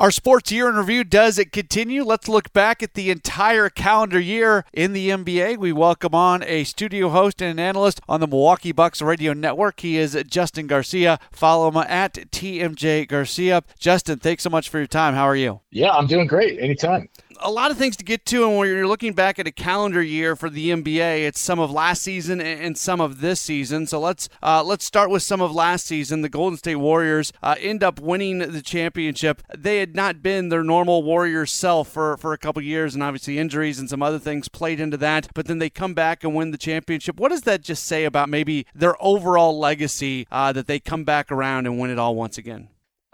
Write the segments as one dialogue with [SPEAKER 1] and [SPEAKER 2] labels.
[SPEAKER 1] Our sports year in review does it continue. Let's look back at the entire calendar year in the NBA. We welcome on a studio host and an analyst on the Milwaukee Bucks radio network. He is Justin Garcia. Follow him at TMJ Garcia. Justin, thanks so much for your time. How are you?
[SPEAKER 2] Yeah, I'm doing great. Anytime.
[SPEAKER 1] A lot of things to get to, and when you're looking back at a calendar year for the NBA, it's some of last season and some of this season. So let's start with some of last season. The Golden State Warriors end up winning the championship. They had not been their normal Warriors self for a couple years, and obviously injuries and some other things played into that. But then they come back and win the championship. What does that just say about maybe their overall legacy that they come back around and win it all once again?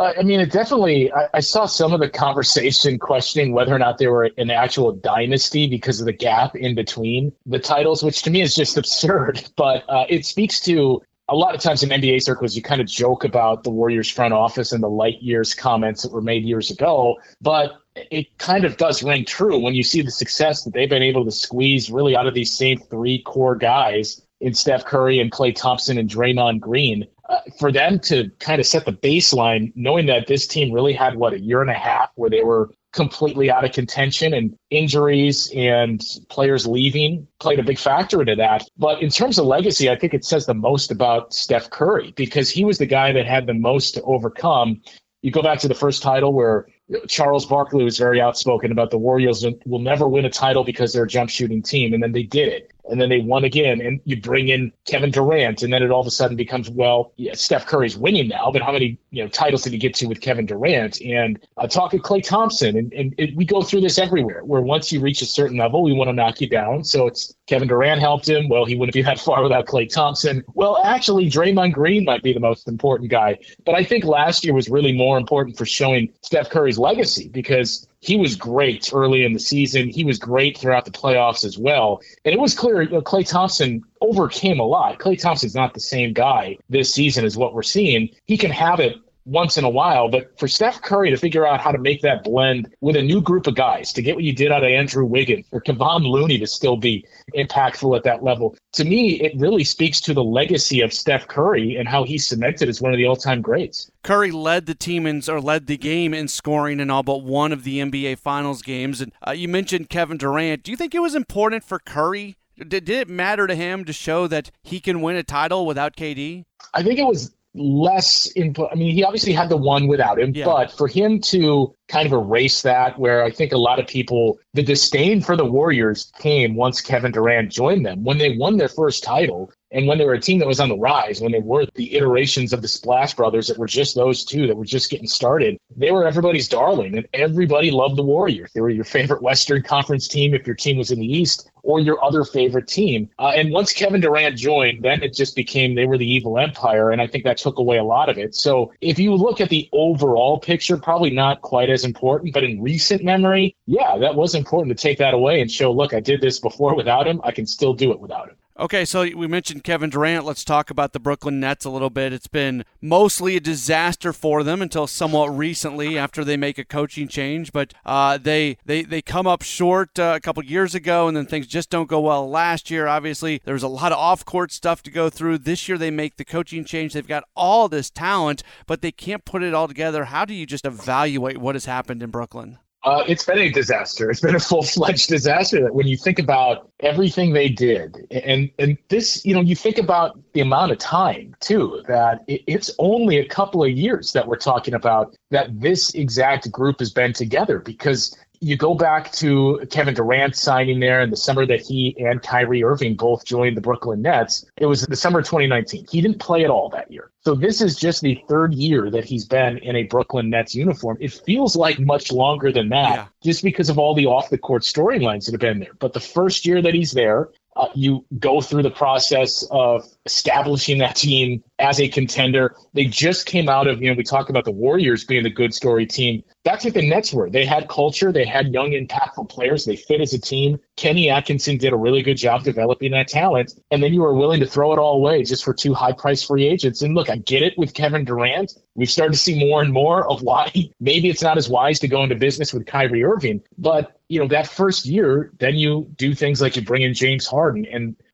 [SPEAKER 2] It definitely, I saw some of the conversation questioning whether or not they were an actual dynasty because of the gap in between the titles, which to me is just absurd. But it speaks to a lot of times in NBA circles, you kind of joke about the Warriors front office and the light years comments that were made years ago. But it kind of does ring true when you see the success that they've been able to squeeze really out of these same three core guys in Steph Curry and Klay Thompson and Draymond Green. For them to kind of set the baseline, knowing that this team really had, a year and a half where they were completely out of contention, and injuries and players leaving played a big factor into that. But in terms of legacy, I think it says the most about Steph Curry because he was the guy that had the most to overcome. You go back to the first title where Charles Barkley was very outspoken about the Warriors will never win a title because they're a jump shooting team. And then they did it. And then they won again. And you bring in Kevin Durant. And then it all of a sudden becomes, Steph Curry's winning now. But how many titles did he get to with Kevin Durant? And talk of Klay Thompson. And we go through this everywhere where once you reach a certain level, we want to knock you down. So it's Kevin Durant helped him. Well, he wouldn't be that far without Klay Thompson. Well, actually, Draymond Green might be the most important guy. But I think last year was really more important for showing Steph Curry's legacy because he was great early in the season. He was great throughout the playoffs as well. And it was clear, Klay Thompson overcame a lot. Klay Thompson's not the same guy this season as what we're seeing. He can have it once in a while, but for Steph Curry to figure out how to make that blend with a new group of guys, to get what you did out of Andrew Wiggins, or Kevon Looney to still be impactful at that level, to me, it really speaks to the legacy of Steph Curry and how he's cemented as one of the all-time greats.
[SPEAKER 1] Curry led the team led the game in scoring in all but one of the NBA Finals games. And you mentioned Kevin Durant. Do you think it was important for Curry? Did it matter to him to show that he can win a title without KD?
[SPEAKER 2] I think it was less input. He obviously had the one without him, but for him to kind of erase that, where I think a lot of people, the disdain for the Warriors came once Kevin Durant joined them. When they won their first title, and when they were a team that was on the rise, when they were the iterations of the Splash Brothers that were just those two that were just getting started, they were everybody's darling, and everybody loved the Warriors. They were your favorite Western Conference team if your team was in the East, or your other favorite team. And once Kevin Durant joined, then it just became they were the evil empire, and I think that took away a lot of it. So if you look at the overall picture, probably not quite as important, but in recent memory, that was important to take that away and show, look, I did this before without him. I can still do it without him.
[SPEAKER 1] Okay, so we mentioned Kevin Durant. Let's talk about the Brooklyn Nets a little bit. It's been mostly a disaster for them until somewhat recently after they make a coaching change. But they come up short a couple years ago, and then things just don't go well last year. Obviously, there was a lot of off-court stuff to go through. This year they make the coaching change. They've got all this talent, but they can't put it all together. How do you just evaluate what has happened in Brooklyn?
[SPEAKER 2] It's been a disaster. It's been a full-fledged disaster. When you think about everything they did, and this, you think about the amount of time, too, that it's only a couple of years that we're talking about that this exact group has been together, because you go back to Kevin Durant signing there in the summer that he and Kyrie Irving both joined the Brooklyn Nets. It was December 2019. He didn't play at all that year. So this is just the third year that he's been in a Brooklyn Nets uniform. It feels like much longer than that, just because of all the off-the-court storylines that have been there. But the first year that he's there, you go through the process of establishing that team as a contender. They just came out of, we talk about the Warriors being the good story team. That's what the Nets were. They had culture. They had young, impactful players. They fit as a team. Kenny Atkinson did a really good job developing that talent. And then you were willing to throw it all away just for two high-priced free agents. And look, I get it with Kevin Durant. We've started to see more and more of why maybe it's not as wise to go into business with Kyrie Irving. But, that first year, then you do things like you bring in James Harden. And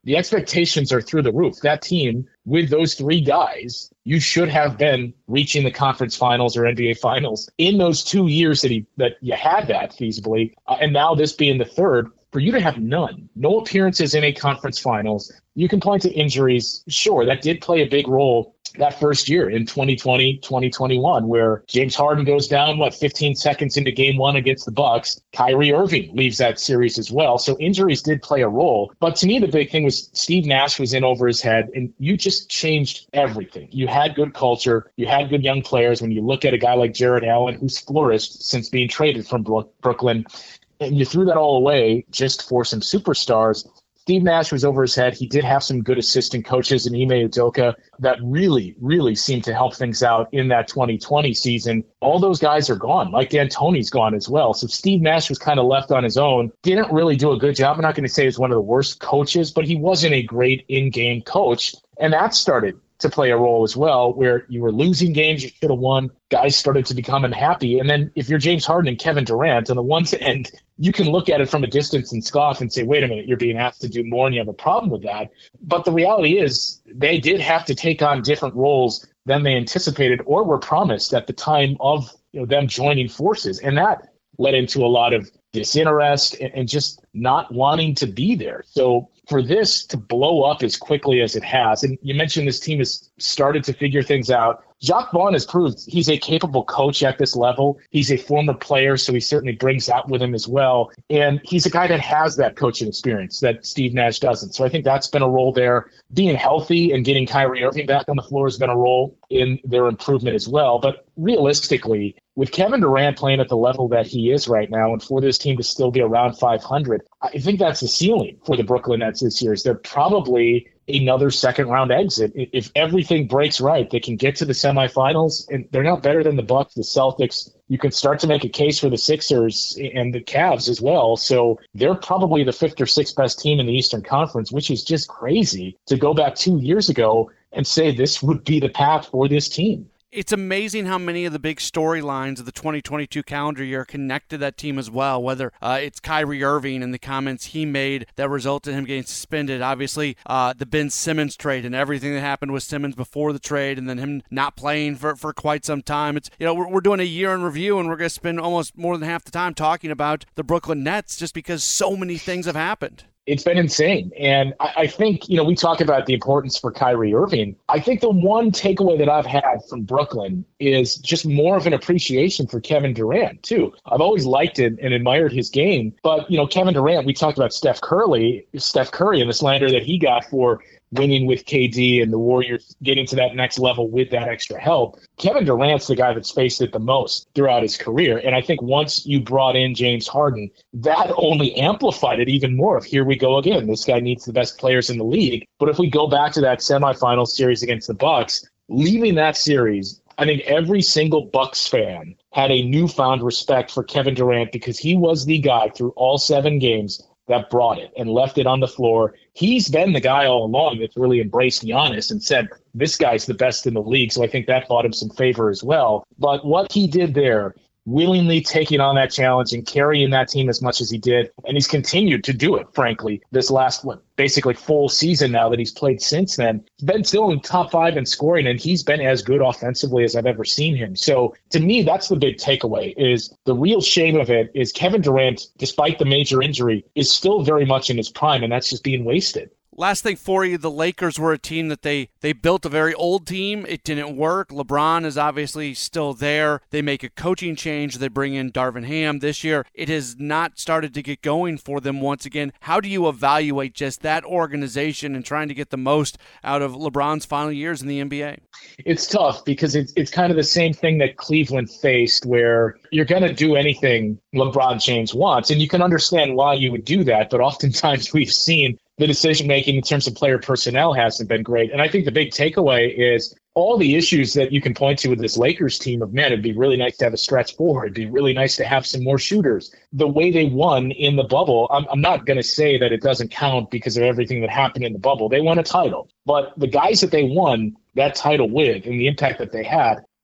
[SPEAKER 2] the expectations are through the roof. That team, with those three guys, you should have been reaching the conference finals or NBA finals in those 2 years that you had that feasibly. And now this being the third, for you to have no appearances in a conference finals, you can point to injuries. Sure, that did play a big role that first year in 2020, 2021, where James Harden goes down, 15 seconds into game one against the Bucks. Kyrie Irving leaves that series as well. So injuries did play a role. But to me, the big thing was Steve Nash was in over his head, and you just changed everything. You had good culture. You had good young players. When you look at a guy like Jared Allen, who's flourished since being traded from Brooklyn, and you threw that all away just for some superstars. Steve Nash was over his head. He did have some good assistant coaches in Ime Udoka that really, really seemed to help things out in that 2020 season. All those guys are gone. Mike D'Antoni's gone as well. So Steve Nash was kind of left on his own. Didn't really do a good job. I'm not going to say he was one of the worst coaches, but he wasn't a great in-game coach. And that started to play a role as well, where you were losing games you should have won. Guys started to become unhappy. And then if you're James Harden and Kevin Durant, on the one end, you can look at it from a distance and scoff and say, wait a minute, you're being asked to do more and you have a problem with that. But the reality is they did have to take on different roles than they anticipated or were promised at the time of them joining forces. And that led into a lot of disinterest and just not wanting to be there. So for this to blow up as quickly as it has, and you mentioned this team has started to figure things out. Jacque Vaughn has proved he's a capable coach at this level. He's a former player, so he certainly brings that with him as well. And he's a guy that has that coaching experience that Steve Nash doesn't. So I think that's been a role there. Being healthy and getting Kyrie Irving back on the floor has been a role in their improvement as well. But realistically, with Kevin Durant playing at the level that he is right now, and for this team to still be around 500, I think that's the ceiling for the Brooklyn Nets this year. They're probably another second-round exit. If everything breaks right, they can get to the semifinals, and they're not better than the Bucks, the Celtics. You can start to make a case for the Sixers and the Cavs as well. So they're probably the fifth or sixth best team in the Eastern Conference, which is just crazy to go back 2 years ago and say this would be the path for this team.
[SPEAKER 1] It's amazing how many of the big storylines of the 2022 calendar year connect to that team as well, whether it's Kyrie Irving and the comments he made that resulted in him getting suspended. Obviously, the Ben Simmons trade and everything that happened with Simmons before the trade, and then him not playing for quite some time. It's we're doing a year in review, and we're going to spend almost more than half the time talking about the Brooklyn Nets just because so many things have happened.
[SPEAKER 2] It's been insane. And I think, we talk about the importance for Kyrie Irving. I think the one takeaway that I've had from Brooklyn is just more of an appreciation for Kevin Durant, too. I've always liked it and admired his game. But, Kevin Durant, we talked about Steph Curry and the slander that he got for winning with KD and the Warriors getting to that next level with that extra help. Kevin Durant's the guy that's faced it the most throughout his career. And I think once you brought in James Harden, that only amplified it even more. Here we go again. This guy needs the best players in the league. But if we go back to that semifinal series against the Bucks, leaving that series, I think every single Bucks fan had a newfound respect for Kevin Durant because he was the guy through all 7 games that brought it and left it on the floor. He's been the guy all along that's really embraced Giannis and said, this guy's the best in the league. So I think that bought him some favor as well. But what he did there, willingly taking on that challenge and carrying that team as much as he did, and he's continued to do it, frankly, this last, basically full season now that he's played since then. He's been still in top 5 in scoring, and he's been as good offensively as I've ever seen him. So to me, that's the big takeaway, is the real shame of it is Kevin Durant, despite the major injury, is still very much in his prime, and that's just being wasted.
[SPEAKER 1] Last thing for you, the Lakers were a team that they built a very old team. It didn't work. LeBron is obviously still there. They make a coaching change. They bring in Darvin Ham this year. It has not started to get going for them once again. How do you evaluate just that organization and trying to get the most out of LeBron's final years in the NBA?
[SPEAKER 2] It's tough because it's kind of the same thing that Cleveland faced, where you're going to do anything LeBron James wants. And you can understand why you would do that. But oftentimes we've seen the decision-making in terms of player personnel hasn't been great. And I think the big takeaway is all the issues that you can point to with this Lakers team of, man, it'd be really nice to have a stretch forward. It'd be really nice to have some more shooters. The way they won in the bubble, I'm not going to say that it doesn't count because of everything that happened in the bubble. They won a title. But the guys that they won that title with and the impact that they had,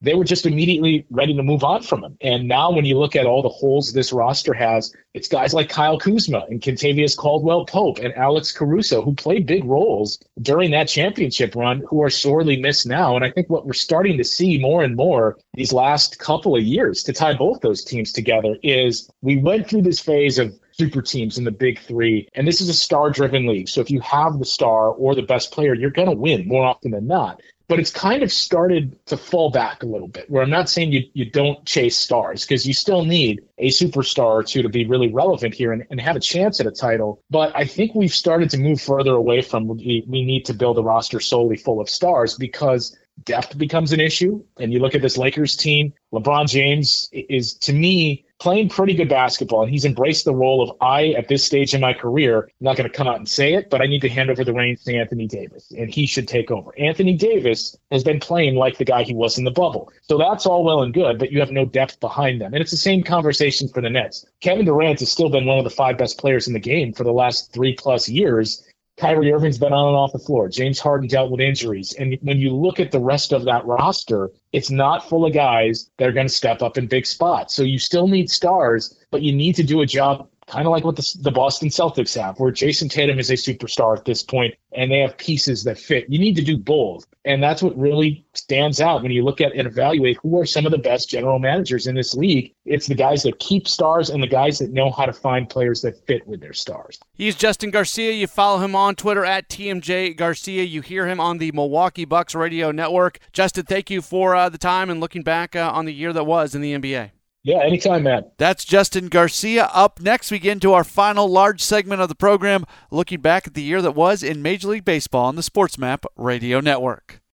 [SPEAKER 2] they were just immediately ready to move on from him. And now when you look at all the holes this roster has, it's guys like Kyle Kuzma and Kentavious Caldwell-Pope and Alex Caruso, who played big roles during that championship run, who are sorely missed now. And I think what we're starting to see more and more these last couple of years, to tie both those teams together, is we went through this phase of super teams in the big three, and this is a star-driven league. So if you have the star or the best player, you're going to win more often than not. But it's kind of started to fall back a little bit, where I'm not saying you don't chase stars, because you still need a superstar or two to be really relevant here and have a chance at a title. But I think we've started to move further away from we need to build a roster solely full of stars, because depth becomes an issue. And you look at this Lakers team, LeBron James is, to me, playing pretty good basketball, and he's embraced the role of, at this stage in my career, I'm not going to come out and say it, but I need to hand over the reins to Anthony Davis, and he should take over. Anthony Davis has been playing like the guy he was in the bubble. So that's all well and good, but you have no depth behind them. And it's the same conversation for the Nets. Kevin Durant has still been one of the 5 best players in the game for the last 3+ years. Kyrie Irving's been on and off the floor. James Harden dealt with injuries. And when you look at the rest of that roster, it's not full of guys that are going to step up in big spots. So you still need stars, but you need to do a job kind of like what the Boston Celtics have, where Jason Tatum is a superstar at this point, and they have pieces that fit. You need to do both. And that's what really stands out when you look at and evaluate who are some of the best general managers in this league. It's the guys that keep stars and the guys that know how to find players that fit with their stars.
[SPEAKER 1] He's Justin Garcia. You follow him on Twitter at TMJ Garcia. You hear him on the Milwaukee Bucks radio network. Justin, thank you for the time and looking back on the year that was in the NBA.
[SPEAKER 2] Yeah, anytime, Matt.
[SPEAKER 1] That's Justin Garcia. Up next, we get into our final large segment of the program, looking back at the year that was in Major League Baseball on the SportsMap Radio Network.